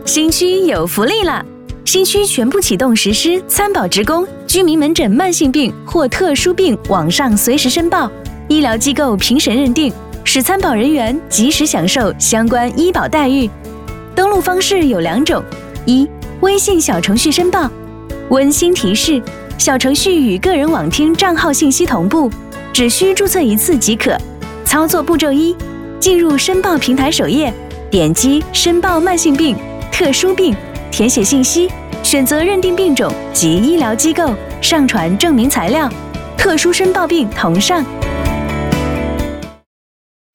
新区有福利了！新区全部启动实施参保职工居民门诊慢性病或特殊病网上随时申报，医疗机构评审认定，使参保人员及时享受相关医保待遇。登录方式有2种：一、微信小程序申报。温馨提示：小程序与个人网听账号信息同步，只需注册1次即可。操作步骤1：进入申报平台首页，点击申报慢性病、特殊病，填写信息，选择认定病种及医疗机构，上传证明材料，特殊申报病同上。